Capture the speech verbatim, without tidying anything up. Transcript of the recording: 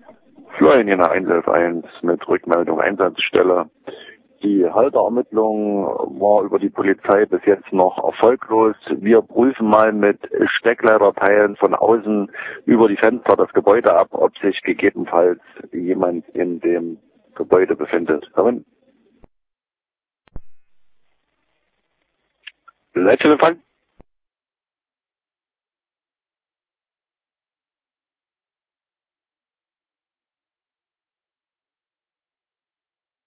Florian hier nach eins elf eins mit Rückmeldung Einsatzstelle. Die Halterermittlung war über die Polizei bis jetzt noch erfolglos. Wir prüfen mal mit Steckleiterteilen von außen über die Fenster das Gebäude ab, ob sich gegebenenfalls jemand in dem Gebäude befindet. Letzter Empfang.